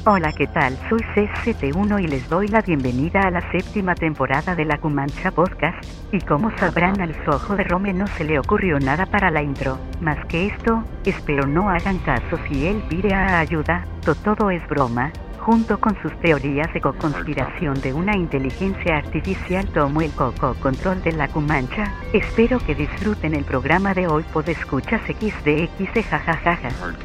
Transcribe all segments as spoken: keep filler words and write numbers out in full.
Hola, ¿qué tal? Soy C S T uno y les doy la bienvenida a la séptima temporada de la Cumancha Podcast, y como sabrán, al Sojo de Rome no se le ocurrió nada para la intro, más que esto. Espero no hagan caso si él pide a ayuda, to todo es broma. Junto con sus teorías de co-conspiración de una inteligencia artificial tomó el coco-control de la Cumancha. Espero que disfruten el programa de hoy. Podescuchas X D X de jajajaja.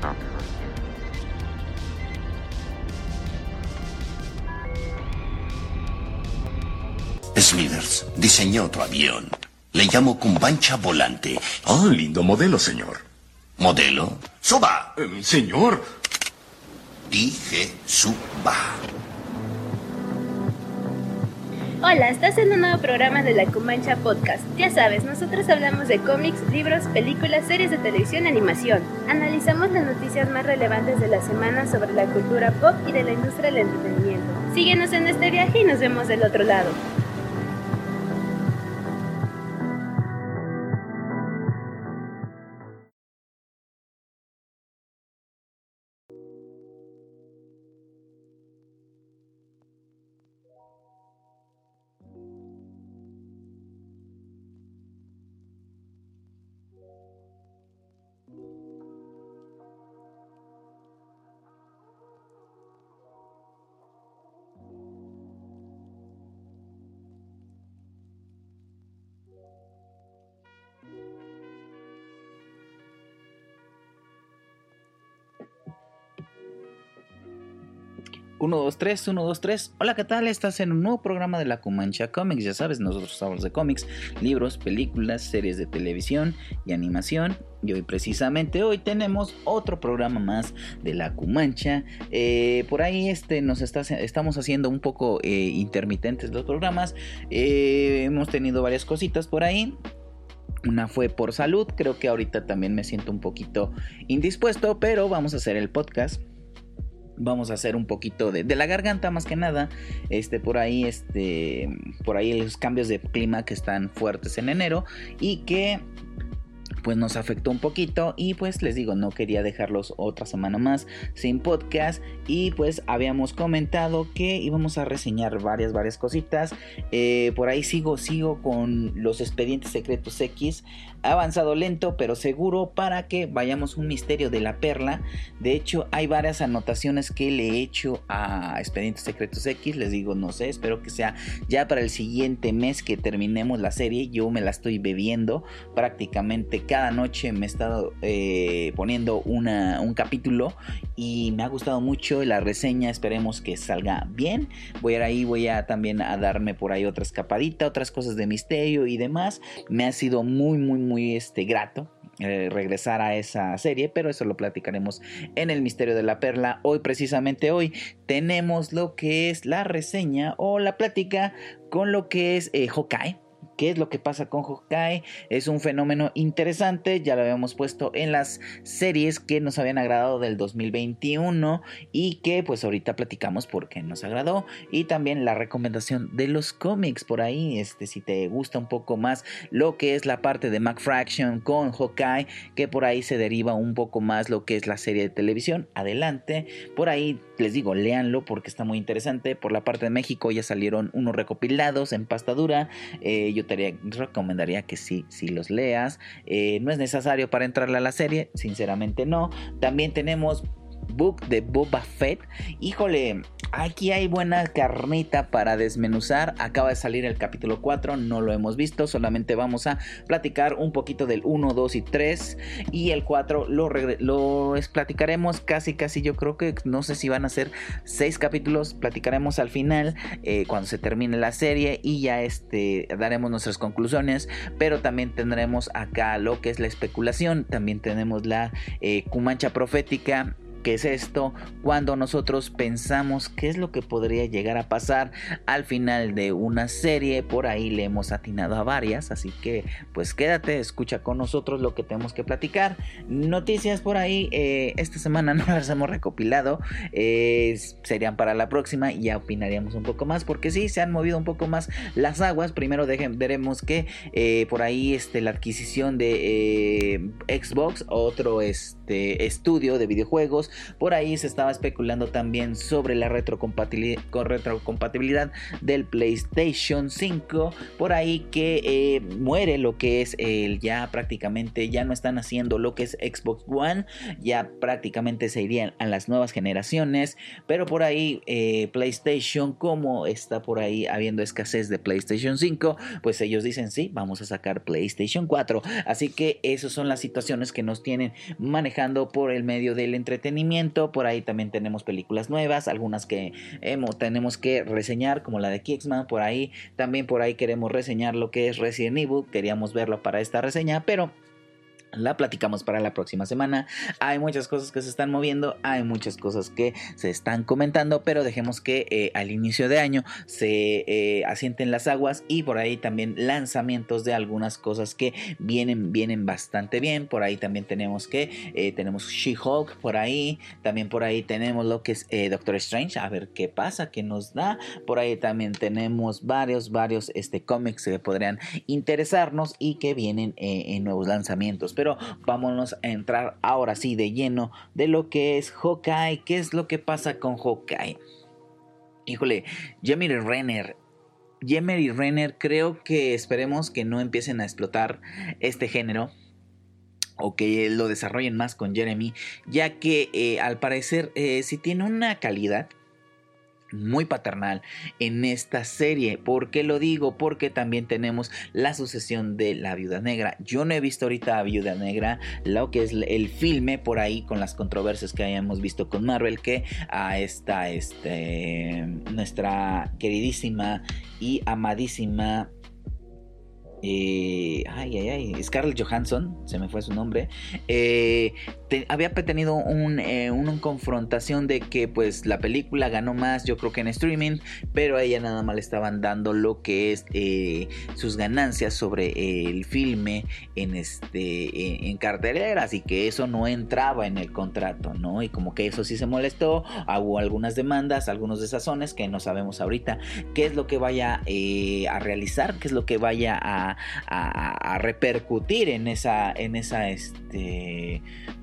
Smithers diseñó otro avión. Le llamo Cumancha Volante. Ah, lindo modelo, señor. ¿Modelo? ¡Suba! Eh, señor. Dije suba. Hola, estás en un nuevo programa de la Cumancha Podcast. Ya sabes, nosotros hablamos de cómics, libros, películas, series de televisión y animación. Analizamos las noticias más relevantes de la semana sobre la cultura pop y de la industria del entretenimiento. Síguenos en este viaje y nos vemos del otro lado. uno, dos, tres, uno, dos, tres. Hola, ¿qué tal? Estás en un nuevo programa de la Cumancha Comics. Ya sabes, nosotros hablamos de cómics, libros, películas, series de televisión y animación. Y hoy, precisamente hoy, tenemos otro programa más de la Cumancha. Eh, por ahí este, nos está, estamos haciendo un poco eh, intermitentes los programas. Eh, hemos tenido varias cositas por ahí. Una fue por salud. Creo que ahorita también me siento un poquito indispuesto, pero vamos a hacer el podcast. Vamos a hacer un poquito de, de la garganta más que nada. Este, por ahí, este, por ahí los cambios de clima que están fuertes en enero y que pues nos afectó un poquito, y pues les digo, no quería dejarlos otra semana más sin podcast, y pues habíamos comentado que íbamos a reseñar varias, varias cositas. Eh, por ahí sigo, sigo con los Expedientes Secretos X, avanzado lento pero seguro para que vayamos un misterio de la perla. De hecho, hay varias anotaciones que le he hecho a Expedientes Secretos X, les digo, no sé, espero que sea ya para el siguiente mes que terminemos la serie. Yo me la estoy bebiendo prácticamente cada Cada noche me he estado eh, poniendo una, un capítulo y me ha gustado mucho la reseña. Esperemos que salga bien. Voy a ir ahí, voy a también a darme por ahí otra escapadita, otras cosas de misterio y demás. Me ha sido muy, muy, muy este, grato eh, regresar a esa serie, pero eso lo platicaremos en el Misterio de la Perla. Hoy, precisamente hoy, tenemos lo que es la reseña o la plática con lo que es eh, Hawkeye. ¿Qué es lo que pasa con Hawkeye? Es un fenómeno interesante, ya lo habíamos puesto en las series que nos habían agradado del dos mil veintiuno y que pues ahorita platicamos por qué nos agradó, y también la recomendación de los cómics por ahí, este, si te gusta un poco más lo que es la parte de McFraction con Hawkeye, que por ahí se deriva un poco más lo que es la serie de televisión, adelante, por ahí les digo, léanlo porque está muy interesante. Por la parte de México ya salieron unos recopilados en pasta dura, eh, yo te recomendaría que sí, sí los leas. Eh, no es necesario para entrarle a la serie, sinceramente no. También tenemos Book de Boba Fett. Híjole, aquí hay buena carnita para desmenuzar. Acaba de salir el capítulo cuatro, no lo hemos visto, solamente vamos a platicar un poquito del uno, dos y tres, y el cuatro lo, lo platicaremos casi casi, yo creo que no sé si van a ser seis capítulos, platicaremos al final eh, cuando se termine la serie, y ya este daremos nuestras conclusiones, pero también tendremos acá lo que es la especulación, también tenemos la eh, Cumancha profética. ¿Qué es esto? Cuando nosotros pensamos qué es lo que podría llegar a pasar al final de una serie. Por ahí le hemos atinado a varias, así que pues quédate, escucha con nosotros lo que tenemos que platicar. Noticias por ahí, eh, esta semana no las hemos recopilado, eh, serían para la próxima, y ya opinaríamos un poco más, porque sí, se han movido un poco más las aguas. Primero dejen, veremos que eh, por ahí este, la adquisición de eh, Xbox, otro este, estudio de videojuegos, Por ahí se estaba especulando también sobre la retrocompatibilidad, retrocompatibilidad del PlayStation cinco. Por ahí que eh, muere lo que es el ya prácticamente, ya no están haciendo lo que es Xbox One, ya prácticamente se irían a las nuevas generaciones. Pero por ahí eh, PlayStation, como está por ahí habiendo escasez de PlayStation cinco, pues ellos dicen sí, vamos a sacar PlayStation cuatro. Así que esas son las situaciones que nos tienen manejando por el medio del entretenimiento. Por ahí también tenemos películas nuevas, algunas que hemos, tenemos que reseñar, como la de Kingsman. Por ahí también por ahí queremos reseñar lo que es Resident Evil, queríamos verlo para esta reseña, pero la platicamos para la próxima semana. Hay muchas cosas que se están moviendo, hay muchas cosas que se están comentando, pero dejemos que eh, al inicio de año se eh, asienten las aguas, y por ahí también lanzamientos de algunas cosas que vienen, vienen bastante bien. Por ahí también tenemos que eh, tenemos She-Hulk, por ahí también por ahí tenemos lo que es eh, Doctor Strange, a ver qué pasa, qué nos da. Por ahí también tenemos varios, varios este, cómics que podrían interesarnos y que vienen eh, en nuevos lanzamientos. Pero vámonos a entrar ahora sí de lleno de lo que es Hawkeye. ¿Qué es lo que pasa con Hawkeye? Híjole, Jeremy Renner. Jeremy Renner, creo que esperemos que no empiecen a explotar este género, o que lo desarrollen más con Jeremy, ya que eh, al parecer eh, sí tiene una calidad muy paternal en esta serie. ¿Por qué lo digo? Porque también tenemos la sucesión de la Viuda Negra. Yo no he visto ahorita a Viuda Negra, lo que es el filme, por ahí con las controversias que hayamos visto con Marvel, que a esta este, nuestra queridísima y amadísima Eh, ay, ay, ay, Scarlett Johansson, se me fue su nombre, eh, te, había tenido un, eh, una confrontación de que pues la película ganó más, yo creo que en streaming, pero a ella nada más le estaban dando lo que es eh, sus ganancias sobre eh, el filme en este en, en carteleras, y que eso no entraba en el contrato, ¿no? Y como que eso sí se molestó, hubo algunas demandas, algunos desazones que no sabemos ahorita qué es lo que vaya eh, a realizar, qué es lo que vaya a A, a repercutir en esa en esa este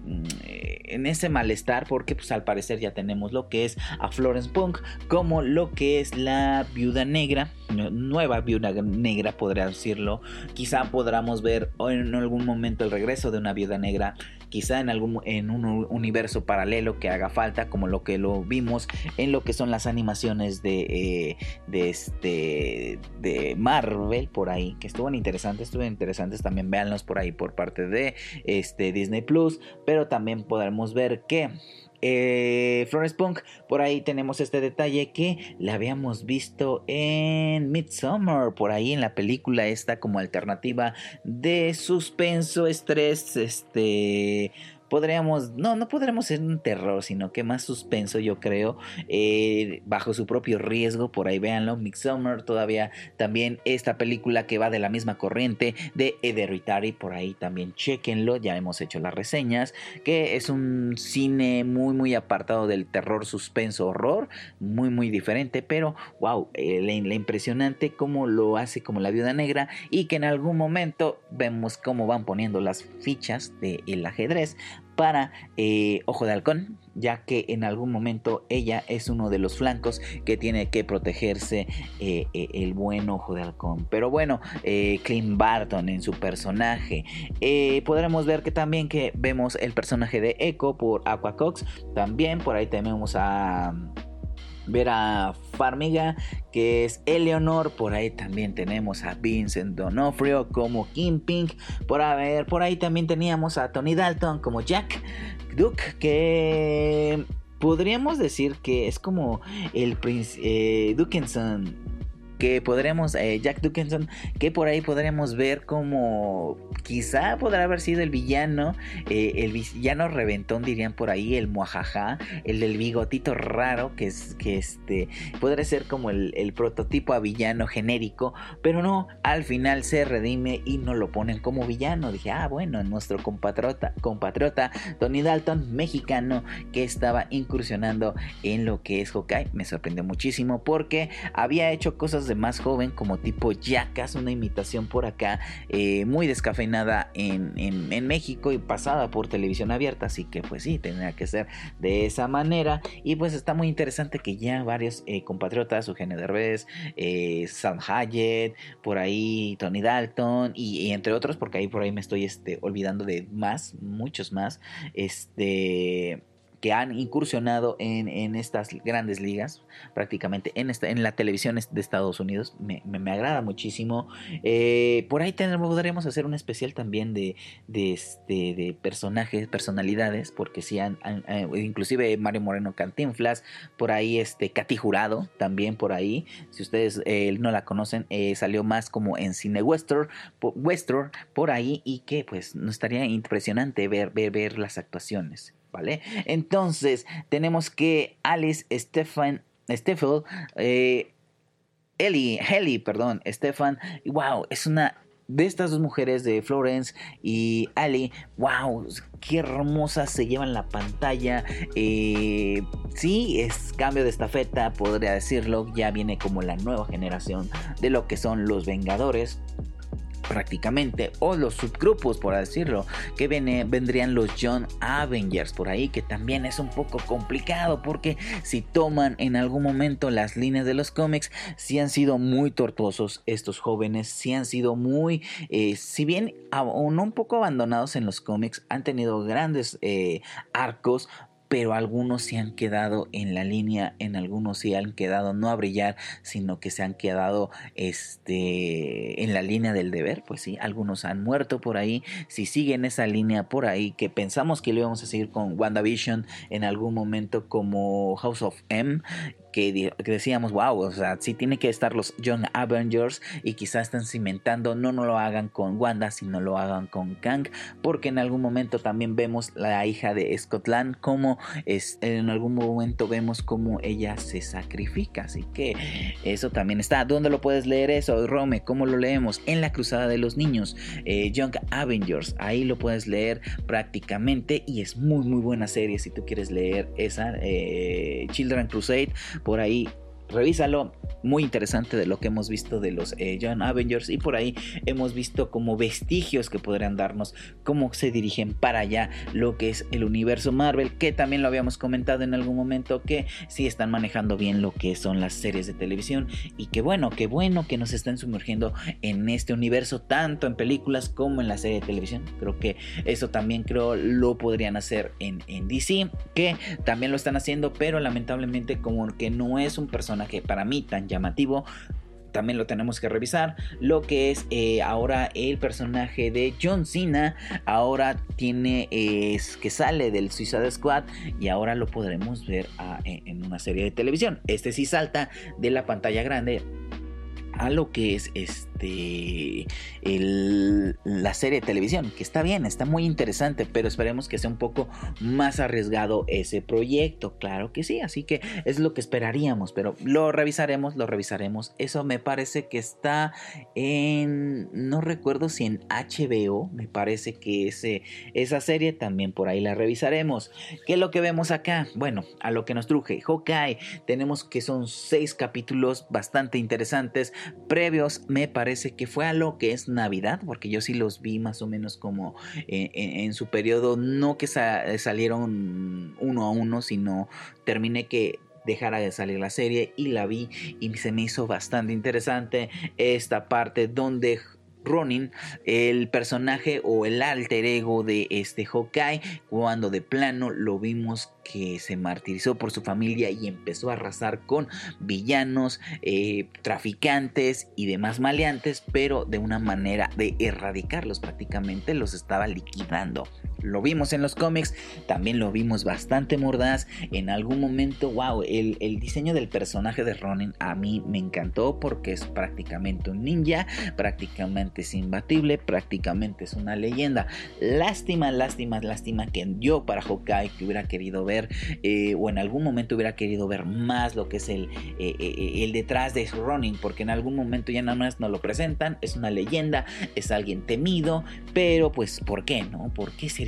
en ese malestar, porque pues al parecer ya tenemos lo que es a Florence Pugh como lo que es la Viuda Negra, nueva Viuda Negra podría decirlo. Quizá podamos ver en algún momento el regreso de una Viuda Negra, quizá en algún en un universo paralelo que haga falta, como lo que lo vimos en lo que son las animaciones de eh, de este de Marvel, por ahí, que estuvieron interesantes, estuvieron interesantes también, véanlos por ahí por parte de este Disney Plus. Pero también podremos ver que Eh, Florence Pugh, por ahí tenemos este detalle que la habíamos visto en Midsommar, por ahí en la película esta como alternativa de suspenso, estrés, este... podríamos, no, no podremos ser un terror, sino que más suspenso, yo creo, eh, bajo su propio riesgo. Por ahí véanlo, Midsommar, todavía también esta película que va de la misma corriente de Hereditary, por ahí también chequenlo, ya hemos hecho las reseñas, que es un cine muy muy apartado del terror, suspenso, horror, muy muy diferente, pero wow, eh, la, la impresionante cómo lo hace como la Viuda Negra, y que en algún momento vemos cómo van poniendo las fichas del ajedrez para eh, Ojo de Halcón, ya que en algún momento ella es uno de los flancos que tiene que protegerse eh, eh, el buen Ojo de Halcón. Pero bueno, eh, Clint Barton en su personaje, eh, podremos ver que también que vemos el personaje de Echo por Aqua Cox, también por ahí tenemos a ver a Farmiga, que es Eleanor. Por ahí también tenemos a Vincent D'Onofrio como Kingpin. Por, ver, por ahí también teníamos a Tony Dalton como Jack Duke, que podríamos decir que es como el Prince eh, Dukenson, que podremos, eh, Jack Dukenson, que por ahí podremos ver como quizá podrá haber sido el villano, eh, el villano reventón, dirían por ahí, el muajaja, el del bigotito raro, que es que este podría ser como el, el prototipo a villano genérico, pero no, al final se redime y no lo ponen como villano. Dije, ah, bueno, nuestro compatriota, compatriota Tony Dalton, mexicano, que estaba incursionando en lo que es Hawkeye, me sorprendió muchísimo porque había hecho cosas de de más joven, como tipo Jackass, una imitación por acá eh, muy descafeinada en, en, en México y pasada por televisión abierta, así que pues sí, tendría que ser de esa manera. Y pues está muy interesante que ya varios eh, compatriotas, Eugenio Derbez, eh, Sam Hayek, por ahí Tony Dalton y, y entre otros, porque ahí por ahí me estoy este, olvidando de más, muchos más, este... que han incursionado en, en estas grandes ligas, prácticamente en, esta, en la televisión de Estados Unidos. Me, me, me agrada muchísimo. Eh, por ahí tenemos, podremos hacer un especial también de, de, este, de personajes, personalidades, porque sí han, han, han, inclusive Mario Moreno Cantinflas, por ahí este Katy Jurado, también por ahí, si ustedes eh, no la conocen, eh, salió más como en cine western, por, western, por ahí, y que pues nos estaría impresionante ver, ver, ver las actuaciones. ¿Vale? Entonces tenemos que Alice Stefan Steffel eh, Ellie Ellie perdón Stefan, wow, es una de estas dos mujeres, de Florence y Ali. Wow, qué hermosas se llevan la pantalla. Eh, sí, es cambio de estafeta, podría decirlo. Ya viene como la nueva generación de lo que son los Vengadores, prácticamente, o los subgrupos, por decirlo, que viene, vendrían los Young Avengers por ahí, que también es un poco complicado, porque si toman en algún momento las líneas de los cómics, sí han sido muy tortuosos estos jóvenes, sí han sido muy, eh, si bien aún un poco abandonados en los cómics, han tenido grandes eh, arcos, pero algunos se han quedado en la línea, en algunos se han quedado no a brillar, sino que se han quedado este, en la línea del deber. Pues sí, algunos han muerto por ahí. Si siguen esa línea por ahí, que pensamos que lo íbamos a seguir con WandaVision en algún momento, como House of M, que, que decíamos, wow, o sea, sí tiene que estar los Young Avengers, y quizás están cimentando, no, no lo hagan con Wanda, sino lo hagan con Kang, porque en algún momento también vemos la hija de Scott Lang, como es, en algún momento vemos cómo ella se sacrifica, así que eso también está. ¿Dónde lo puedes leer eso, Rome? ¿Cómo lo leemos? En La Cruzada de los Niños, eh, Young Avengers, ahí lo puedes leer prácticamente, y es muy muy buena serie si tú quieres leer esa. eh, Children Crusade, por ahí revísalo, muy interesante de lo que hemos visto de los eh, Young Avengers, y por ahí hemos visto como vestigios que podrían darnos cómo se dirigen para allá lo que es el universo Marvel, que también lo habíamos comentado en algún momento, que sí están manejando bien lo que son las series de televisión, y que bueno, que bueno que nos están sumergiendo en este universo, tanto en películas como en la serie de televisión. Creo que eso también creo lo podrían hacer en, en D C, que también lo están haciendo, pero lamentablemente como que no es un personaje que para mí tan llamativo, también lo tenemos que revisar. Lo que es eh, ahora el personaje de John Cena, ahora tiene eh, que sale del Suicide Squad, y ahora lo podremos ver a, en, en una serie de televisión. Este sí salta de la pantalla grande a lo que es este el, la serie de televisión, que está bien, está muy interesante, pero esperemos que sea un poco más arriesgado ese proyecto. Claro que sí, así que es lo que esperaríamos, pero lo revisaremos, lo revisaremos. Eso me parece que está en, no recuerdo si en H B O, me parece que ese, esa serie también por ahí la revisaremos. ¿Qué es lo que vemos acá? Bueno, a lo que nos truje Hawkeye, tenemos que son seis capítulos bastante interesantes, previos, me parece que fue a lo que es Navidad, porque yo sí los vi más o menos como en, en, en su periodo, no que sa- salieron uno a uno, sino terminé que dejara de salir la serie y la vi, y se me hizo bastante interesante esta parte donde Ronin, el personaje o el alter ego de este Hawkeye, cuando de plano lo vimos que se martirizó por su familia y empezó a arrasar con villanos, eh, traficantes y demás maleantes, pero de una manera de erradicarlos, prácticamente los estaba liquidando. Lo vimos en los cómics, también lo vimos bastante mordaz. En algún momento, wow, el, el diseño del personaje de Ronin a mí me encantó, porque es prácticamente un ninja, prácticamente es imbatible, prácticamente es una leyenda. Lástima, lástima, lástima que yo para Hawkeye, que hubiera querido ver eh, o en algún momento hubiera querido ver más lo que es el, eh, eh, el detrás de Ronin, porque en algún momento ya nada más nos lo presentan, es una leyenda, es alguien temido, pero pues ¿por qué no? ¿Por qué sería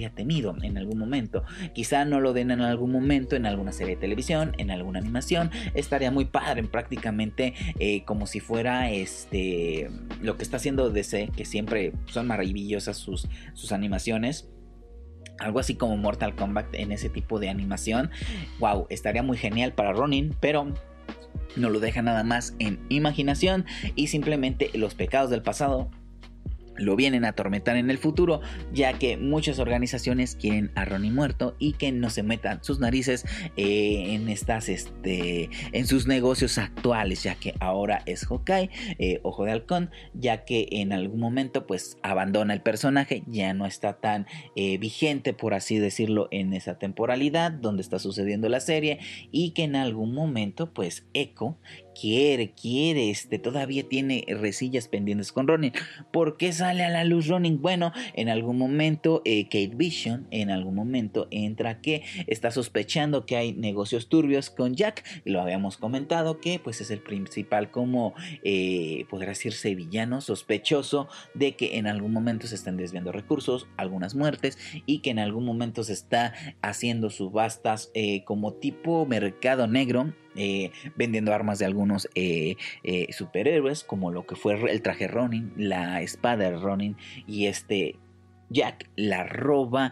había tenido en algún momento. Quizá no lo den en algún momento en alguna serie de televisión, en alguna animación. Estaría muy padre, prácticamente eh, como si fuera este lo que está haciendo D C, que siempre son maravillosas sus, sus animaciones. Algo así como Mortal Kombat en ese tipo de animación. Wow, estaría muy genial para Ronin, pero no lo deja nada más en imaginación y simplemente los pecados del pasado lo vienen a atormentar en el futuro, ya que muchas organizaciones quieren a Ronin muerto y que no se metan sus narices eh, en estas este en sus negocios actuales, ya que ahora es Hawkeye, eh, Ojo de Halcón, ya que en algún momento pues abandona el personaje, ya no está tan eh, vigente, por así decirlo, en esa temporalidad donde está sucediendo la serie, y que en algún momento pues Echo quiere, quiere, este, todavía tiene resillas pendientes con Ronin. ¿Por qué sale a la luz Ronin? Bueno, en algún momento eh, Kate Bishop, en algún momento entra que está sospechando que hay negocios turbios con Jack, y lo habíamos comentado que pues es el principal como, eh, podría decirse villano, sospechoso de que en algún momento se están desviando recursos, algunas muertes, y que en algún momento se está haciendo subastas eh, como tipo mercado negro, Eh, vendiendo armas de algunos eh, eh, superhéroes, como lo que fue el traje Ronin, la espada de Ronin, y este Jack la roba.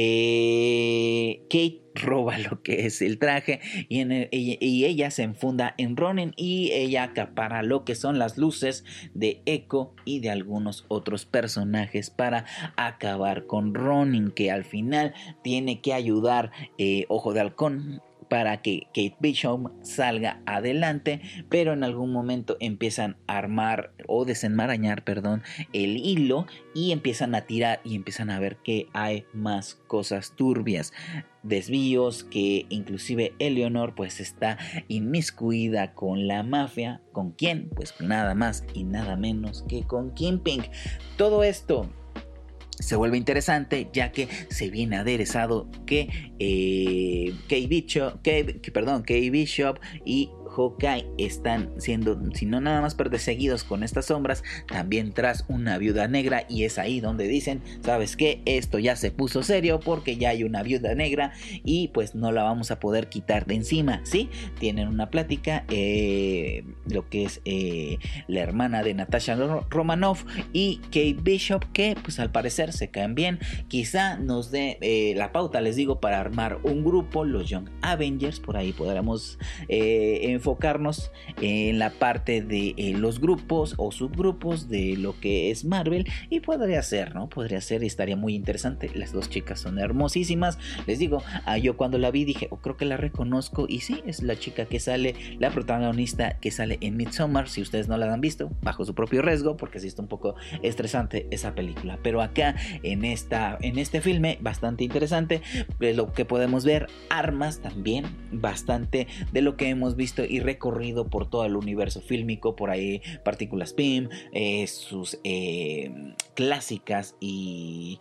eh, Kate roba lo que es el traje y, en el, y, y ella se enfunda en Ronin, y ella acapara lo que son las luces de Echo y de algunos otros personajes para acabar con Ronin, que al final tiene que ayudar eh, Ojo de Halcón para que Kate Bishop salga adelante, pero en algún momento empiezan a armar o desenmarañar, perdón, el hilo, y empiezan a tirar y empiezan a ver que hay más cosas turbias, desvíos, que inclusive Eleanor pues está inmiscuida con la mafia. ¿Con quién? Pues nada más y nada menos que con Kingpin. Todo esto se vuelve interesante, ya que se viene aderezado que eh, Kate Bishop, Kate, perdón, Kate Bishop y Hawkeye están siendo, si no nada más perseguidos con estas sombras, también tras una viuda negra, y es ahí donde dicen, ¿sabes qué? Esto ya se puso serio porque ya hay una viuda negra y pues no la vamos a poder quitar de encima, ¿sí? Tienen una plática, eh, lo que es eh, la hermana de Natasha Romanoff y Kate Bishop, que pues al parecer se caen bien. Quizá nos dé eh, la pauta, les digo, para armar un grupo, los Young Avengers. Por ahí podremos eh, enfocarnos en la parte de eh, los grupos o subgrupos de lo que es Marvel, y podría ser, ¿no? Podría ser y estaría muy interesante. Las dos chicas son hermosísimas, les digo, ah, yo cuando la vi dije, oh, creo que la reconozco, y sí, es la chica que sale, la protagonista que sale en Midsommar. Si ustedes no la han visto, bajo su propio riesgo, porque sí está un poco estresante esa película, pero acá en, esta, en este filme, bastante interesante, lo que podemos ver, armas también, bastante de lo que hemos visto y recorrido por todo el universo fílmico, por ahí partículas P I M, eh, sus eh, clásicas y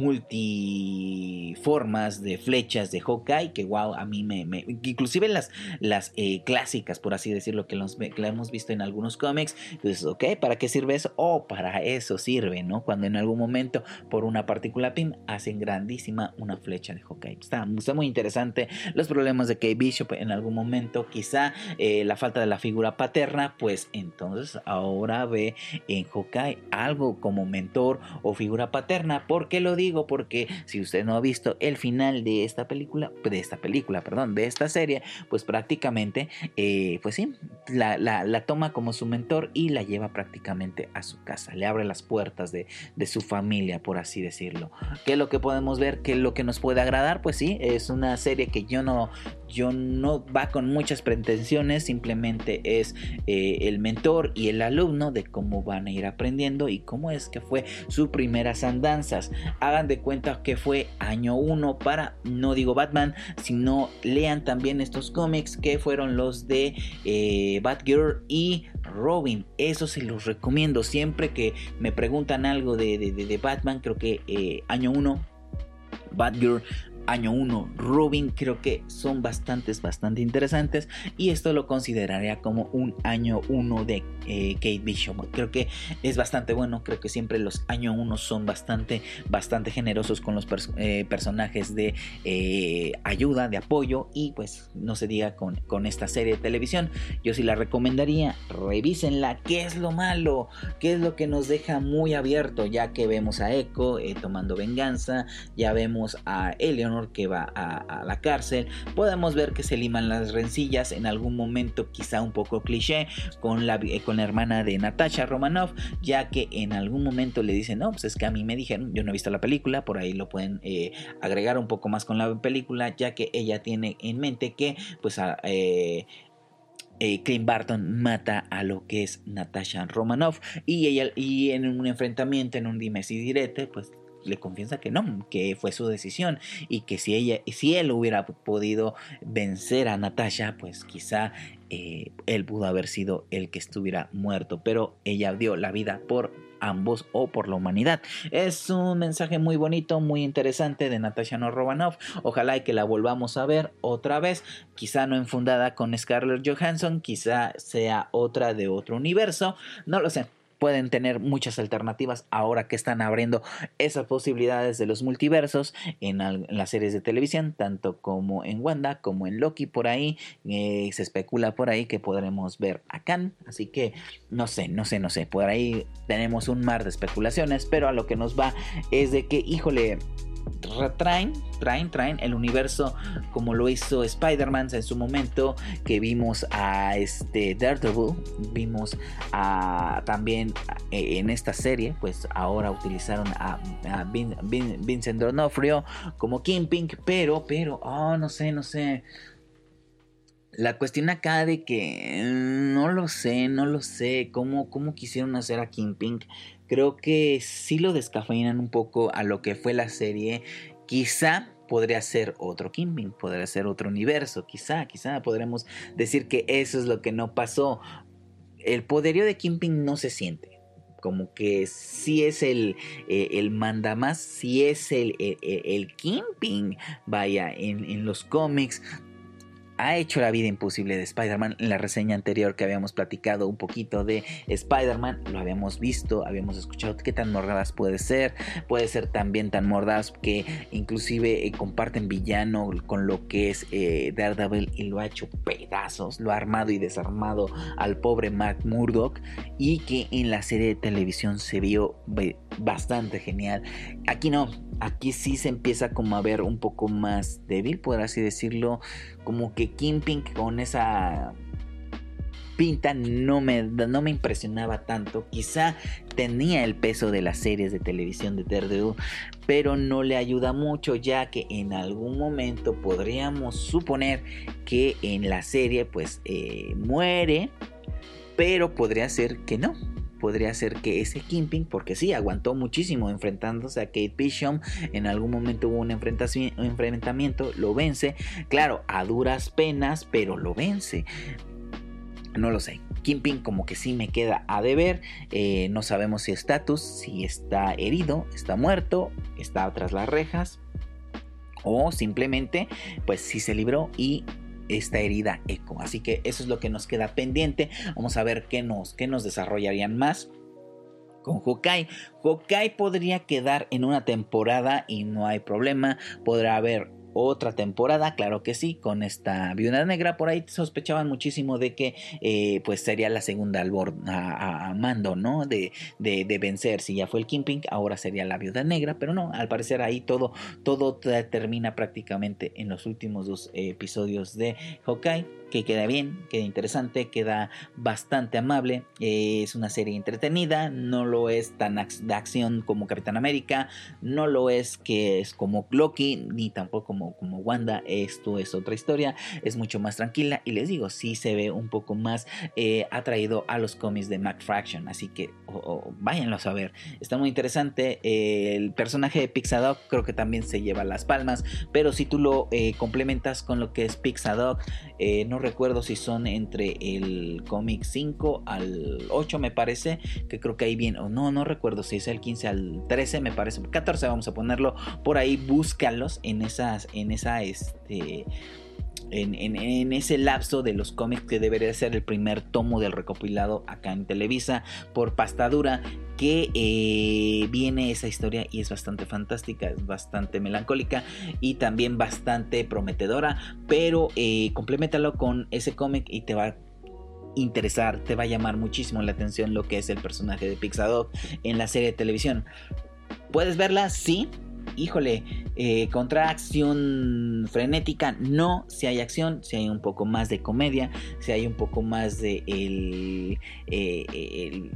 multiformas de flechas de Hawkeye, que wow, a mí me, me inclusive las, las eh, clásicas, por así decirlo, que, los, que la hemos visto en algunos cómics. Entonces, ok, ¿para qué sirve eso? Oh, para eso sirve, ¿no? Cuando en algún momento por una partícula P I M hacen grandísima una flecha de Hawkeye. Está, está muy interesante. Los problemas de Kate Bishop en algún momento, quizá eh, la falta de la figura paterna, pues entonces ahora ve en Hawkeye algo como mentor o figura paterna. ¿Por qué lo digo? Porque si usted no ha visto el final de esta película, de esta película, perdón, de esta serie, pues prácticamente, eh, pues sí, la, la, la toma como su mentor y la lleva prácticamente a su casa, le abre las puertas de, de su familia, por así decirlo. ¿Qué es lo que podemos ver? ¿Qué es lo que nos puede agradar? Pues sí, es una serie que yo no, yo no va con muchas pretensiones, simplemente es eh, el mentor y el alumno de cómo van a ir aprendiendo y cómo es que fue sus primeras andanzas. Hagan de cuenta que fue año uno para, no digo Batman, sino lean también estos cómics que fueron los de eh, Batgirl y Robin. Eso se los recomiendo siempre que me preguntan algo de, de, de, de Batman. Creo que eh, año uno, Batgirl, Año uno, Robin, creo que son bastantes, bastante interesantes, y esto lo consideraría como un año uno de eh, Kate Bishop. Creo que es bastante bueno, creo que siempre los año uno son bastante, bastante generosos con los pers- eh, personajes de eh, ayuda, de apoyo, y pues no se diga con, con esta serie de televisión. Yo sí la recomendaría, revísenla. ¿Qué es lo malo? ¿Qué es lo que nos deja muy abierto? Ya que vemos a Echo eh, tomando venganza, ya vemos a Eleanor que va a, a la cárcel, podemos ver que se liman las rencillas en algún momento, quizá un poco cliché, con la, eh, con la hermana de Natasha Romanoff, ya que en algún momento le dicen, no, pues es que a mí me dijeron, yo no he visto la película, por ahí lo pueden eh, agregar un poco más con la película, ya que ella tiene en mente que pues a, eh, Eh, Clint Barton mata a lo que es Natasha Romanoff, y ella, y en un enfrentamiento, en un dimes y direte, pues le confiesa que no, que fue su decisión, y que si ella, si él hubiera podido vencer a Natasha, pues quizá eh, él pudo haber sido el que estuviera muerto, pero ella dio la vida por ambos o por la humanidad. Es un mensaje muy bonito, muy interesante de Natasha Romanoff. Ojalá y que la volvamos a ver otra vez, quizá no enfundada con Scarlett Johansson, quizá sea otra de otro universo, no lo sé. Pueden tener muchas alternativas ahora que están abriendo esas posibilidades de los multiversos en, al, en las series de televisión, tanto como en Wanda como en Loki. Por ahí eh, se especula por ahí que podremos ver a Khan, así que no sé, no sé, no sé, por ahí tenemos un mar de especulaciones, pero a lo que nos va es de que, híjole, traen, traen, traen el universo como lo hizo Spider-Man en su momento, que vimos a este Daredevil, vimos a también eh, en esta serie, pues ahora utilizaron a, a Vin, Vin, Vincent D'Onofrio como Kingpin, pero, pero, oh, no sé, no sé. La cuestión acá de que no lo sé, no lo sé cómo, cómo quisieron hacer a Kingpin. Creo que sí lo descafeinan un poco a lo que fue la serie. Quizá podría ser otro Kingpin, podría ser otro universo. Quizá, quizá podremos decir que eso es lo que no pasó. El poderío de Kingpin no se siente. Como que sí es el, eh, el mandamás, sí es el, el, el Kingpin. Vaya, en, en los cómics ha hecho la vida imposible de Spider-Man. En la reseña anterior que habíamos platicado un poquito de Spider-Man, lo habíamos visto, habíamos escuchado qué tan mordaz puede ser. Puede ser también tan mordaz que inclusive eh, comparten villano con lo que es eh, Daredevil, y lo ha hecho pedazos, lo ha armado y desarmado al pobre Matt Murdock, y que en la serie de televisión se vio bastante genial. Aquí no, aquí sí se empieza como a ver un poco más débil, por así decirlo, como que Kingpin con esa pinta no me, no me impresionaba tanto. Quizá tenía el peso de las series de televisión de Daredevil, pero no le ayuda mucho, ya que en algún momento podríamos suponer que en la serie pues eh, muere, pero podría ser que no. Podría ser que ese Kingpin, porque sí, aguantó muchísimo enfrentándose a Kate Bishop. En algún momento hubo un enfrentamiento, lo vence. Claro, a duras penas, pero lo vence. No lo sé. Kingpin como que sí me queda a deber. Eh, no sabemos si estatus, si está herido, está muerto, está tras las rejas, o simplemente pues sí se libró y esta herida Echo. Así que eso es lo que nos queda pendiente. Vamos a ver qué nos, qué nos desarrollarían más con Hawkeye. Hawkeye podría quedar en una temporada y no hay problema. Podrá haber otra temporada, claro que sí, con esta Viuda Negra. Por ahí sospechaban muchísimo de que eh, pues sería la segunda al bord, a, a mando, ¿no? De, de, de vencer. Si ya fue el Kingpin, ahora sería la Viuda Negra, pero no, al parecer ahí todo, todo termina prácticamente en los últimos dos eh, episodios de Hawkeye, que queda bien, queda interesante, queda bastante amable. Eh, es una serie entretenida, no lo es tan de acción como Capitán América, no lo es que es como Loki, ni tampoco como, como Wanda. Esto es otra historia, es mucho más tranquila, y les digo, sí se ve un poco más eh, atraído a los cómics de McFraction, así que oh, oh, váyanlos a ver, está muy interesante. Eh, el personaje de Pixadock creo que también se lleva las palmas, pero si tú lo eh, complementas con lo que es Pixadock, eh, no no recuerdo si son entre el cómic cinco al ocho, me parece, que creo que ahí viene, o no, no recuerdo si es el quince al trece, me parece, catorce vamos a ponerlo, por ahí búscalos en esas, en esa, este... En, en, en ese lapso de los cómics que debería ser el primer tomo del recopilado acá en Televisa por Pasta Dura, que eh, viene esa historia y es bastante fantástica, es bastante melancólica y también bastante prometedora, pero eh, compleméntalo con ese cómic y te va a interesar, te va a llamar muchísimo la atención lo que es el personaje de Pixadog en la serie de televisión. ¿Puedes verla? Sí. Híjole, eh, contra acción frenética, no, si hay acción, si hay un poco más de comedia, si hay un poco más de el, eh, el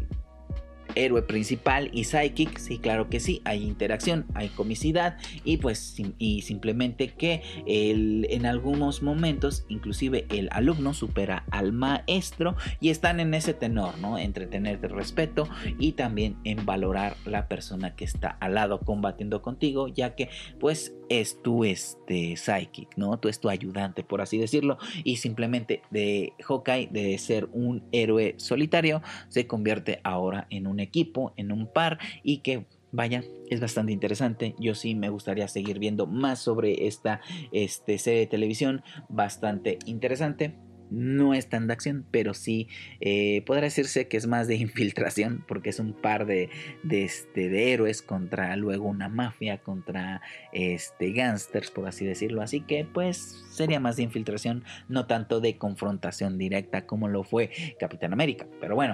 héroe principal y Psychic, sí, claro que sí, hay interacción, hay comicidad y pues y simplemente que el, en algunos momentos inclusive el alumno supera al maestro y están en ese tenor, ¿no? Entre tener respeto y también en valorar la persona que está al lado combatiendo contigo, ya que pues es tu este Psychic, ¿no? Tú es tu ayudante, por así decirlo, y simplemente de Hawkeye, de ser un héroe solitario, se convierte ahora en un equipo, en un par, y que vaya, es bastante interesante. Yo sí me gustaría seguir viendo más sobre esta este, serie de televisión, bastante interesante. No es tan de acción, pero sí eh, podrá decirse que es más de infiltración, porque es un par de, de, este, de héroes contra luego una mafia, contra este, gángsters, por así decirlo. Así que pues sería más de infiltración, no tanto de confrontación directa como lo fue Capitán América. Pero bueno,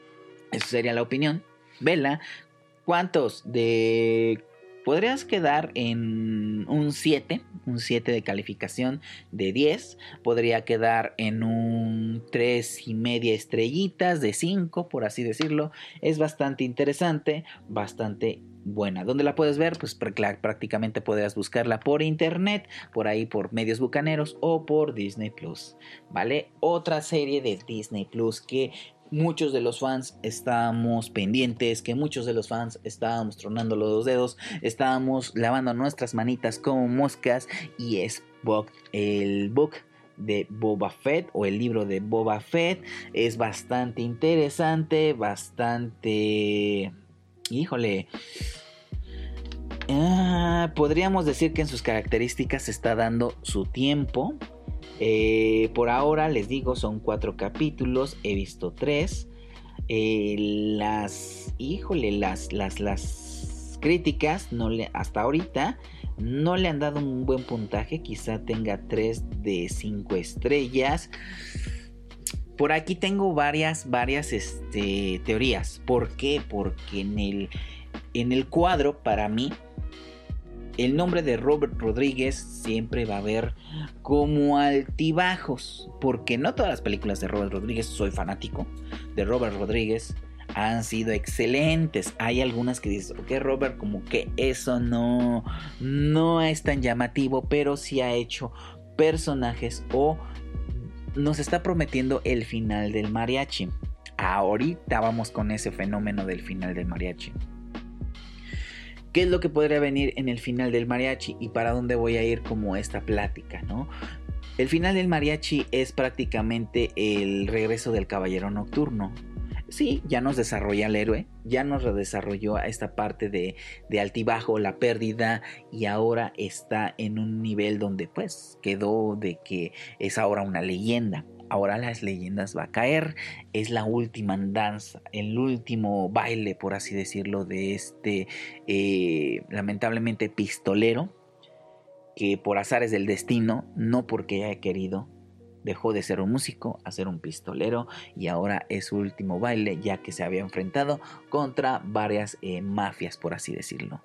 eso sería la opinión. Vela, ¿cuántos de... podrías quedar en un siete, un siete de calificación de diez, podría quedar en un tres y media estrellitas de cinco, por así decirlo. Es bastante interesante, bastante buena. ¿Dónde la puedes ver? Pues prácticamente podrías buscarla por internet, por ahí por medios bucaneros o por Disney Plus, ¿vale? Otra serie de Disney Plus que muchos de los fans estábamos pendientes, que muchos de los fans estábamos tronando los dedos, estábamos lavando nuestras manitas como moscas, y es book, el book de Boba Fett o el libro de Boba Fett. Es bastante interesante, bastante... híjole... Ah, podríamos decir que en sus características se está dando su tiempo. Eh, por ahora les digo, son cuatro capítulos, he visto tres. Eh, las, híjole, las, las, las críticas no le, hasta ahorita no le han dado un buen puntaje, quizá tenga tres de cinco estrellas. Por aquí tengo varias, varias este, teorías. ¿Por qué? Porque en el, en el cuadro, para mí, el nombre de Robert Rodríguez siempre va a haber como altibajos, porque no todas las películas de Robert Rodríguez, soy fanático de Robert Rodríguez, han sido excelentes. Hay algunas que dices, ok, Robert, como que eso no, no es tan llamativo, pero sí ha hecho personajes o nos está prometiendo el final del mariachi. Ahorita vamos con ese fenómeno del final del mariachi. ¿Qué es lo que podría venir en el final del mariachi y para dónde voy a ir como esta plática, ¿no? El final del mariachi es prácticamente el regreso del caballero nocturno. Sí, ya nos desarrolla el héroe, ya nos redesarrolló a esta parte de, de altibajo, la pérdida, y ahora está en un nivel donde pues quedó de que es ahora una leyenda. Ahora las leyendas va a caer, es la última danza, el último baile, por así decirlo, de este eh, lamentablemente pistolero, que por azares del destino, no porque haya querido, dejó de ser un músico a ser un pistolero, y ahora es su último baile, ya que se había enfrentado contra varias eh, mafias, por así decirlo.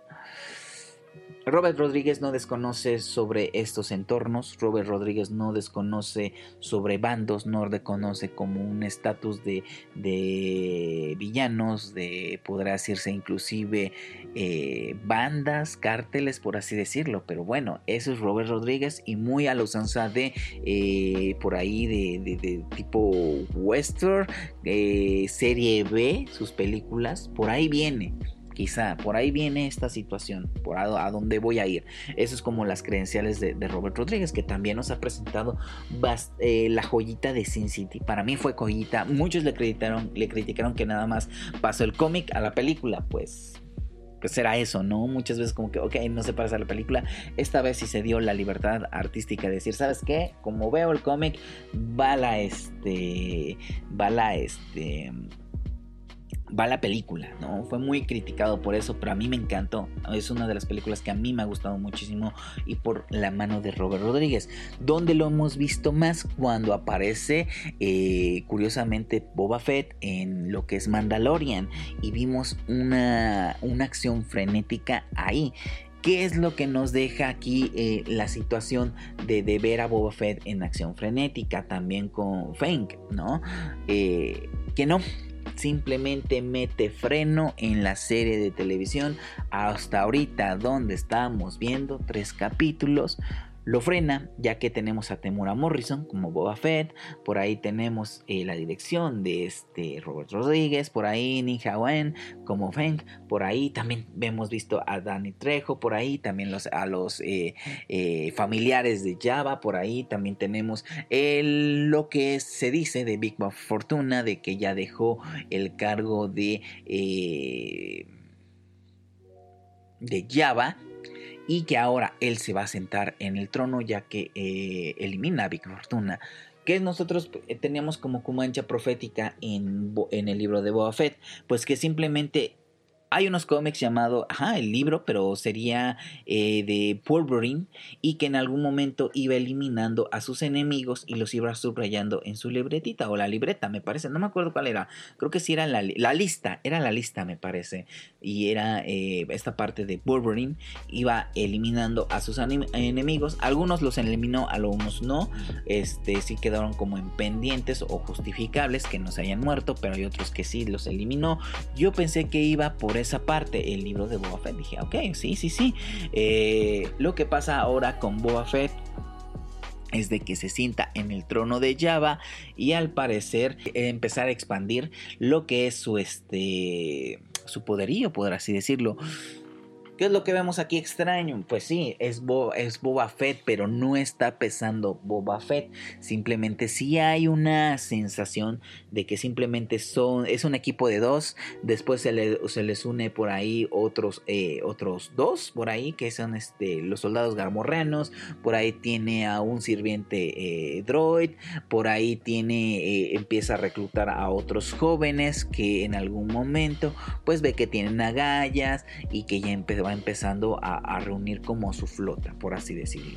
Robert Rodríguez no desconoce sobre estos entornos, Robert Rodríguez no desconoce sobre bandos, no desconoce como un estatus de, de villanos, de podrá decirse inclusive eh, bandas, cárteles, por así decirlo, pero bueno, eso es Robert Rodríguez, y muy a la usanza de eh, por ahí de, de, de tipo western, eh, serie B, sus películas, por ahí viene. quizá por ahí viene esta situación, por a, a dónde voy a ir. Eso es como las credenciales de, de Robert Rodríguez, que también nos ha presentado bast- eh, la joyita de Sin City. Para mí fue joyita. Muchos le criticaron, le criticaron que nada más pasó el cómic a la película. Pues pues era eso, ¿no? Muchas veces como que, ok, no se parece a la película. Esta vez sí se dio la libertad artística de decir, ¿sabes qué? Como veo el cómic, va la, este, va la, este... va la película, ¿no? Fue muy criticado por eso, pero a mí me encantó. Es una de las películas que a mí me ha gustado muchísimo, y por la mano de Robert Rodríguez. Donde lo hemos visto más cuando aparece, eh, curiosamente, Boba Fett en lo que es Mandalorian, y vimos una, una acción frenética ahí. ¿Qué es lo que nos deja aquí eh, la situación de, de ver a Boba Fett en acción frenética? También con Fennec, ¿no? Eh, que no... simplemente mete freno en la serie de televisión. Hasta ahorita, donde estamos viendo tres capítulos, lo frena, ya que tenemos a Temuera Morrison como Boba Fett. Por ahí tenemos eh, la dirección de este Robert Rodríguez. Por ahí Ninja Wen como Fennec. Por ahí también hemos visto a Danny Trejo. Por ahí también los, a los eh, eh, familiares de Jabba. Por ahí también tenemos el, lo que se dice de Big Bob Fortuna, de que ya dejó el cargo de eh, de Jabba, y que ahora él se va a sentar en el trono, ya que eh, elimina a Big Fortuna, que nosotros teníamos como Comancha profética en, en el libro de Boba Fett. Pues que simplemente hay unos cómics llamado, ajá, el libro, pero sería eh, de Wolverine, y que en algún momento iba eliminando a sus enemigos y los iba subrayando en su libretita, o la libreta, me parece, no me acuerdo cuál era, creo que sí era la, la lista, era la lista, me parece, y era eh, esta parte de Wolverine, iba eliminando a sus anim- enemigos. Algunos los eliminó, algunos no, este sí quedaron como en pendientes o justificables que no se hayan muerto, pero hay otros que sí los eliminó. Yo pensé que iba por esa parte el libro de Boba Fett. Dije, ok, sí, sí, sí. Eh, lo que pasa ahora con Boba Fett es de que se sienta en el trono de Jabba, y al parecer eh, empezar a expandir lo que es su este su poderío, por así decirlo. ¿Qué es lo que vemos aquí extraño? Pues sí, es, Bo- es Boba Fett, pero no está pesando Boba Fett. Simplemente sí hay una sensación de que simplemente son, es un equipo de dos. Después se, le, se les une por ahí otros, eh, otros dos, por ahí, que son este, los soldados gamorreanos. Por ahí tiene a un sirviente eh, droid. Por ahí tiene, eh, empieza a reclutar a otros jóvenes que en algún momento pues ve que tienen agallas, y que ya empezó va empezando a, a reunir como su flota, por así decirlo.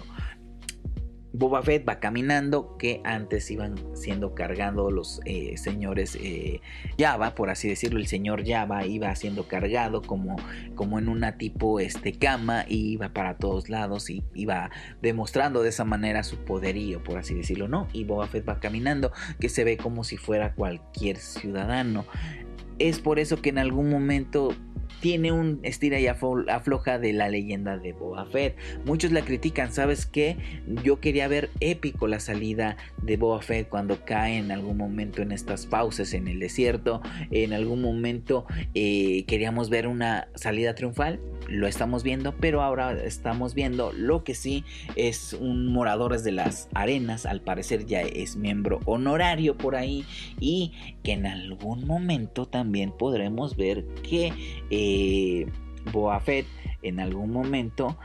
Boba Fett va caminando, que antes iban siendo cargando los eh, señores eh, Jabba, por así decirlo. El señor Jabba iba siendo cargado como, como en una tipo este, cama, y iba para todos lados y iba demostrando de esa manera su poderío, por así decirlo, ¿no? Y Boba Fett va caminando, que se ve como si fuera cualquier ciudadano. Es por eso que en algún momento tiene un estira y afloja de la leyenda de Boba Fett. Muchos la critican, ¿sabes qué? Yo quería ver épico la salida de Boba Fett cuando cae en algún momento en estas pausas en el desierto. En algún momento eh, queríamos ver una salida triunfal. Lo estamos viendo, pero ahora estamos viendo lo que sí es un Moradores de las Arenas. Al parecer ya es miembro honorario por ahí, y que en algún momento también podremos ver que eh, Boba Fett en algún momento,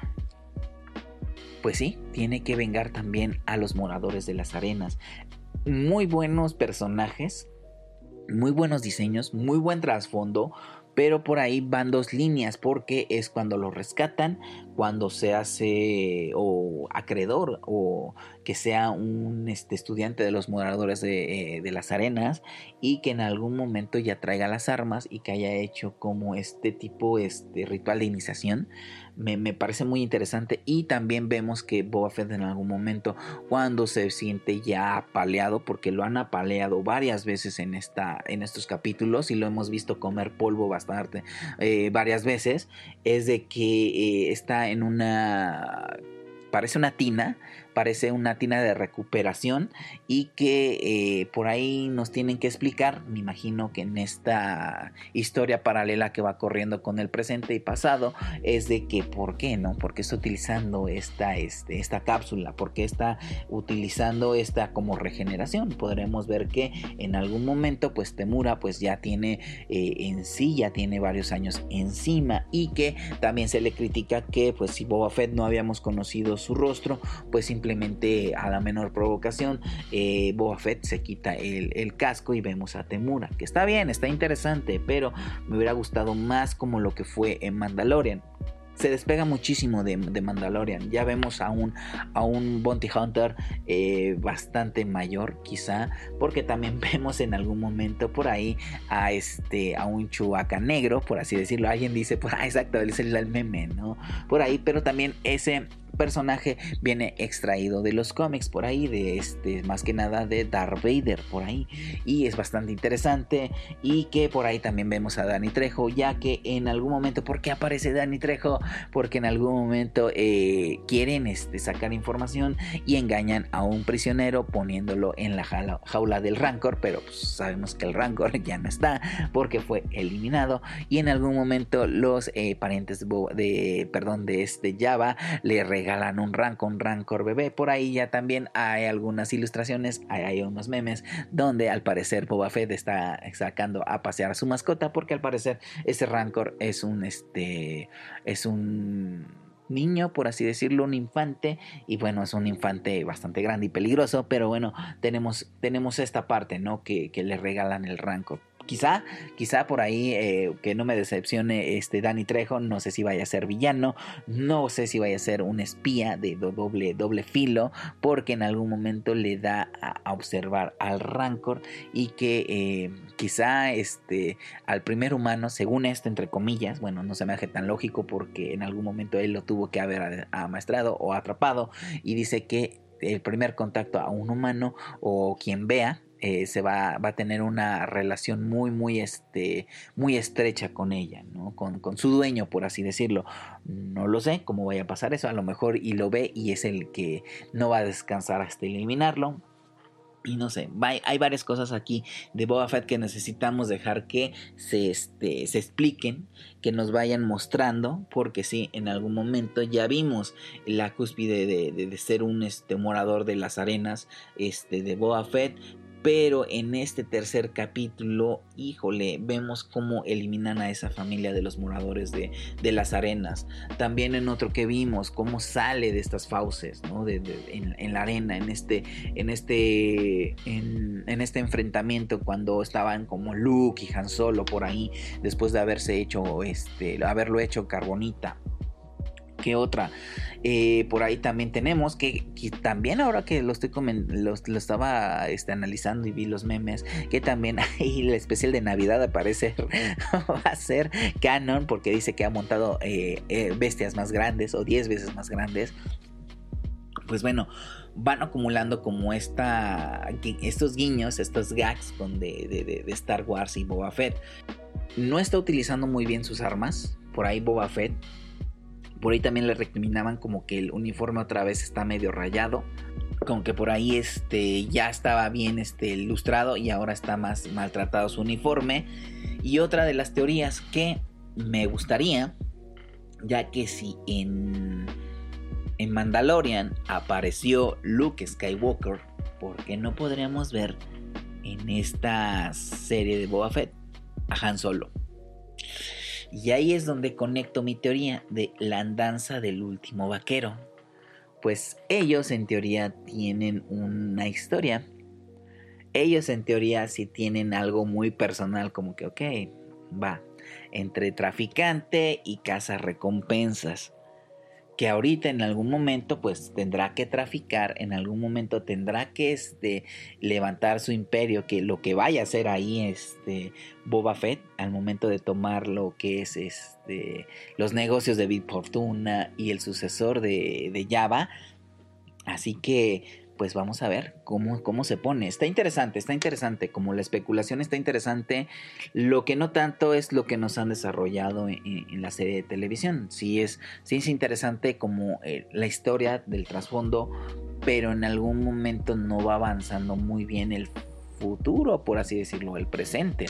pues sí, tiene que vengar también a los Moradores de las Arenas. Muy buenos personajes, muy buenos diseños, muy buen trasfondo. Pero por ahí van dos líneas, porque es cuando lo rescatan, cuando se hace o acreedor, o que sea un este, estudiante de los Moradores de, eh, de las Arenas, y que en algún momento ya traiga las armas y que haya hecho como este tipo este ritual de iniciación. Me, me parece muy interesante. Y también vemos que Boba Fett en algún momento, cuando se siente ya apaleado, porque lo han apaleado varias veces en, esta, en estos capítulos, y lo hemos visto comer polvo bastante eh, varias veces, es de que eh, está en una... parece una tina parece una tina de recuperación y que eh, por ahí nos tienen que explicar, me imagino que en esta historia paralela que va corriendo con el presente y pasado, es de que por qué, ¿no? ¿Por qué está utilizando esta, este, esta cápsula? ¿Por qué está utilizando esta como regeneración? Podremos ver que en algún momento pues Temura pues ya tiene eh, en sí, ya tiene varios años encima, y que también se le critica que pues si Boba Fett no habíamos conocido su rostro, pues simplemente a la menor provocación eh, Boba Fett se quita el, el casco y vemos a Temura, que está bien, está interesante, pero me hubiera gustado más como lo que fue en Mandalorian. Se despega muchísimo de, de Mandalorian. Ya vemos a un, a un Bounty Hunter eh, bastante mayor, quizá, porque también vemos en algún momento por ahí a este a un Chewbacca negro, por así decirlo. Alguien dice, pues, ah, exacto, es el, el meme, ¿no? Por ahí, pero también ese personaje viene extraído de los cómics por ahí, de este, más que nada de Darth Vader por ahí, y es bastante interesante. Y que por ahí también vemos a Danny Trejo, ya que en algún momento, ¿por qué aparece Danny Trejo? Porque en algún momento eh, quieren este, sacar información y engañan a un prisionero poniéndolo en la jaula, jaula del Rancor, pero pues sabemos que el Rancor ya no está porque fue eliminado, y en algún momento los eh, parientes de, de, perdón, de este Jabba le regalan un Rancor, un Rancor bebé. Por ahí ya también hay algunas ilustraciones, hay, hay unos memes donde al parecer Boba Fett está sacando a pasear a su mascota, porque al parecer ese Rancor es un este es un niño, por así decirlo, un infante, y bueno, es un infante bastante grande y peligroso, pero bueno, tenemos, tenemos esta parte, ¿no? Que, que le regalan el Rancor. Quizá, quizá por ahí eh, que no me decepcione este Danny Trejo, no sé si vaya a ser villano, no sé si vaya a ser un espía de doble, doble filo, porque en algún momento le da a, a observar al Rancor, y que eh, quizá este, al primer humano, según esto entre comillas, bueno, no se me hace tan lógico porque en algún momento él lo tuvo que haber amaestrado o atrapado, y dice que el primer contacto a un humano o quien vea, Eh, se va, va a tener una relación muy muy este muy estrecha con ella, ¿no? Con, con su dueño, por así decirlo. No lo sé cómo vaya a pasar eso, a lo mejor y lo ve y es el que no va a descansar hasta eliminarlo. Y no sé, hay varias cosas aquí de Boba Fett que necesitamos dejar que se, este, se expliquen, que nos vayan mostrando, porque sí, en algún momento ya vimos la cúspide de, de, de ser un este, morador de las arenas este, de Boba Fett. Pero en este tercer capítulo, híjole, vemos cómo eliminan a esa familia de los moradores de, de las arenas. También en otro que vimos cómo sale de estas fauces, ¿no? de, de, en, en la arena, en este, en este, en, en este enfrentamiento cuando estaban como Luke y Han Solo por ahí, después de haberse hecho, este, haberlo hecho carbonita. ¿Qué otra? Eh, por ahí también tenemos que, que también ahora que lo estoy coment- lo, lo estaba este, analizando y vi los memes, que también ahí el especial de Navidad aparece va a ser canon, porque dice que ha montado eh, eh, bestias más grandes o diez veces más grandes. Pues bueno, van acumulando como esta, estos guiños, estos gags con de, de, de, de Star Wars y Boba Fett. No está utilizando muy bien sus armas. Por ahí Boba Fett, por ahí también le recriminaban como que el uniforme otra vez está medio rayado, como que por ahí este, ya estaba bien este, lustrado y ahora está más maltratado su uniforme. Y otra de las teorías que me gustaría, ya que si en, en Mandalorian apareció Luke Skywalker, ¿por qué no podríamos ver en esta serie de Boba Fett a Han Solo? Y ahí es donde conecto mi teoría de la andanza del último vaquero. Pues ellos en teoría tienen una historia. Ellos en teoría sí tienen algo muy personal, como que ok, va, entre traficante y cazarrecompensas, que ahorita en algún momento pues tendrá que traficar, en algún momento tendrá que este, levantar su imperio, que lo que vaya a hacer ahí este, Boba Fett al momento de tomar lo que es este, los negocios de Big Fortuna y el sucesor de, de Jabba. Así que pues vamos a ver cómo, cómo se pone. Está interesante, está interesante, como la especulación está interesante. Lo que no tanto es lo que nos han desarrollado en, en la serie de televisión. Sí es, sí es interesante como eh, la historia del trasfondo, pero en algún momento no va avanzando muy bien el futuro, por así decirlo, el presente.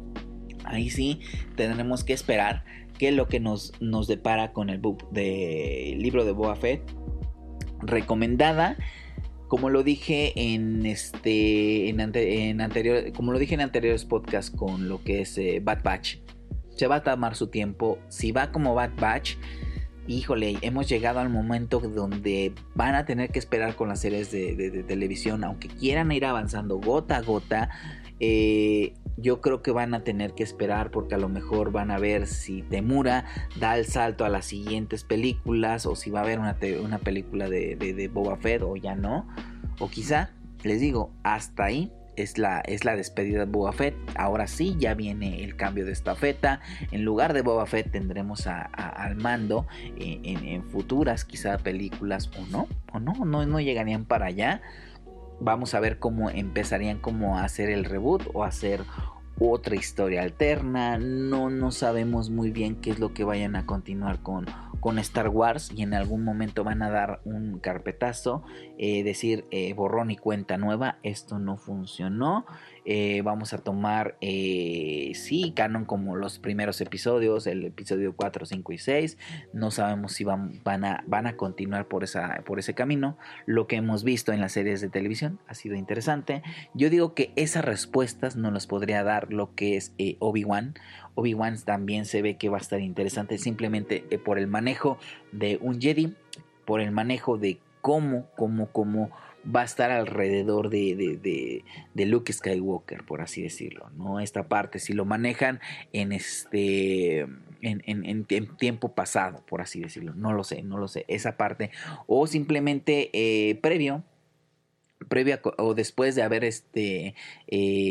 Ahí sí tendremos que esperar qué es lo que nos, nos depara con el book de el libro de Boba Fett. Recomendada, como lo dije en este en, ante, en anterior como lo dije en anteriores podcasts con lo que es eh, Bad Batch. Se va a tomar su tiempo. Si va como Bad Batch, híjole, hemos llegado al momento donde van a tener que esperar con las series de, de, de televisión, aunque quieran ir avanzando gota a gota. Eh, yo creo que van a tener que esperar, porque a lo mejor van a ver si Temura da el salto a las siguientes películas, o si va a haber una, te- una película de, de, de Boba Fett o ya no, o quizá, les digo, hasta ahí es la, es la despedida de Boba Fett. Ahora sí, ya viene el cambio de estafeta. En lugar de Boba Fett tendremos a, a, al mando en, en, en futuras quizá películas, o no, o no, no, no llegarían para allá. Vamos a ver cómo empezarían como a hacer el reboot o a hacer otra historia alterna. No, no sabemos muy bien qué es lo que vayan a continuar con, con Star Wars, y en algún momento van a dar un carpetazo, eh, decir eh, borrón y cuenta nueva, esto no funcionó. Eh, vamos a tomar, eh, sí, canon como los primeros episodios, el episodio cuatro, cinco y seis. No sabemos si van, van, a, van a continuar por, esa, por ese camino. Lo que hemos visto en las series de televisión ha sido interesante. Yo digo que esas respuestas no las podría dar lo que es eh, Obi-Wan. Obi-Wan también se ve que va a estar interesante, simplemente eh, por el manejo de un Jedi, por el manejo de cómo, cómo, cómo va a estar alrededor de, de, de, de Luke Skywalker, por así decirlo, ¿no? Esta parte, si lo manejan en este en, en, en, en tiempo pasado, por así decirlo, no lo sé, no lo sé, esa parte, o simplemente eh, previo, previa o después de haber este eh,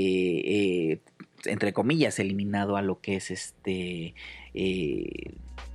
eh, entre comillas eliminado a lo que es este eh,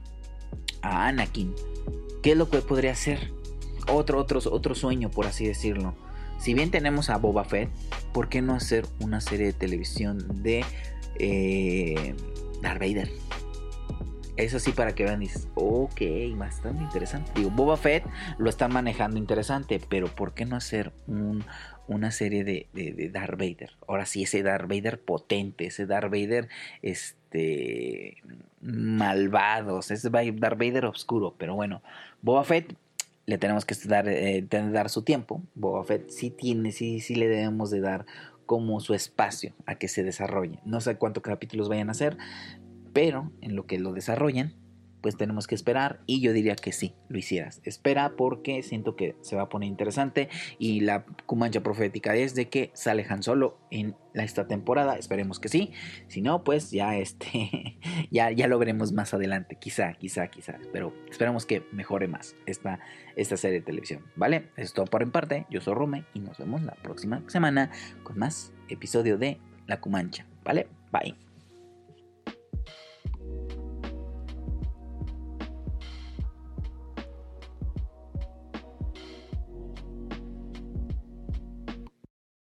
a Anakin. ¿Qué es lo que podría hacer? Otro, otro, otro sueño, por así decirlo. Si bien tenemos a Boba Fett, ¿por qué no hacer una serie de televisión de eh, Darth Vader? Eso sí, para que vean, dices, ok, bastante interesante. Digo, Boba Fett lo están manejando interesante, pero ¿por qué no hacer un, una serie de, de, de Darth Vader? Ahora sí, ese Darth Vader potente, ese Darth Vader este, malvado, ese Darth Vader oscuro. Pero bueno, Boba Fett le tenemos que dar, eh, dar su tiempo. Boba Fett sí tiene, sí, sí le debemos de dar como su espacio a que se desarrolle. No sé cuántos capítulos vayan a hacer, pero en lo que lo desarrollan, pues tenemos que esperar, y yo diría que sí, lo hicieras. Espera, porque siento que se va a poner interesante, y la Cumancha profética es de que sale Han Solo en esta temporada. Esperemos que sí. Si no, pues ya este ya, ya lo veremos más adelante, quizá, quizá, quizá, pero esperamos que mejore más esta, esta serie de televisión, ¿vale? Eso es todo por en parte. Yo soy Rome y nos vemos la próxima semana con más episodio de La Cumancha, ¿vale? Bye.